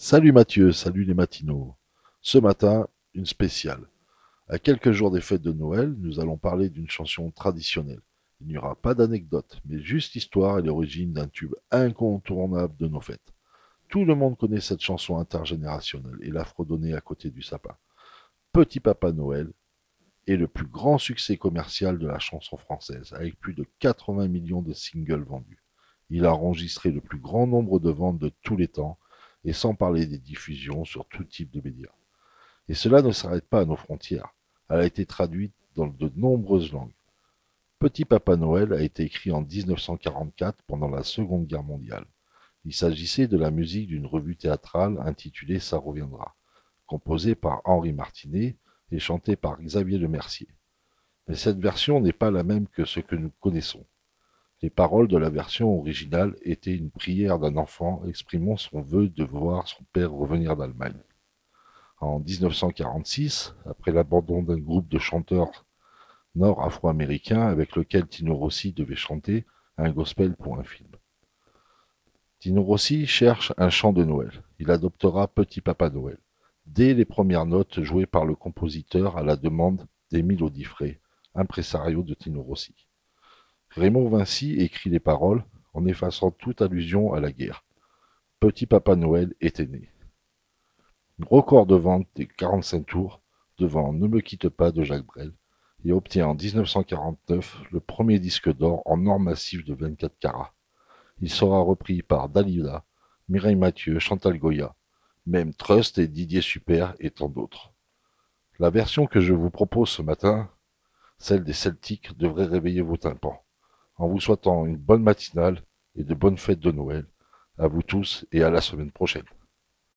Salut Mathieu, salut les matinaux. Ce matin, une spéciale. À quelques jours des fêtes de Noël, nous allons parler d'une chanson traditionnelle. Il n'y aura pas d'anecdote, mais juste l'histoire et l'origine d'un tube incontournable de nos fêtes. Tout le monde connaît cette chanson intergénérationnelle et l'a fredonnée à côté du sapin. Petit Papa Noël est le plus grand succès commercial de la chanson française, avec plus de 80 millions de singles vendus. Il a enregistré le plus grand nombre de ventes de tous les temps, et sans parler des diffusions sur tout type de médias. Et cela ne s'arrête pas à nos frontières. Elle a été traduite dans de nombreuses langues. Petit Papa Noël a été écrit en 1944 pendant la Seconde Guerre mondiale. Il s'agissait de la musique d'une revue théâtrale intitulée Ça reviendra, composée par Henri Martinet et chantée par Xavier Lemercier. Mais cette version n'est pas la même que ce que nous connaissons. Les paroles de la version originale étaient une prière d'un enfant exprimant son vœu de voir son père revenir d'Allemagne. En 1946, après l'abandon d'un groupe de chanteurs nord-afro-américains avec lequel Tino Rossi devait chanter un gospel pour un film. Tino Rossi cherche un chant de Noël. Il adoptera Petit Papa Noël, dès les premières notes jouées par le compositeur à la demande d'Émile Audifray, impresario de Tino Rossi. Raymond Vinci écrit les paroles en effaçant toute allusion à la guerre. Petit Papa Noël était né. Record de vente des 45 tours devant Ne me quitte pas de Jacques Brel et obtient en 1949 le premier disque d'or en or massif de 24 carats. Il sera repris par Dalida, Mireille Mathieu, Chantal Goya, même Trust et Didier Super et tant d'autres. La version que je vous propose ce matin, celle des Celtiques, devrait réveiller vos tympans. En vous souhaitant une bonne matinale et de bonnes fêtes de Noël, à vous tous et à la semaine prochaine.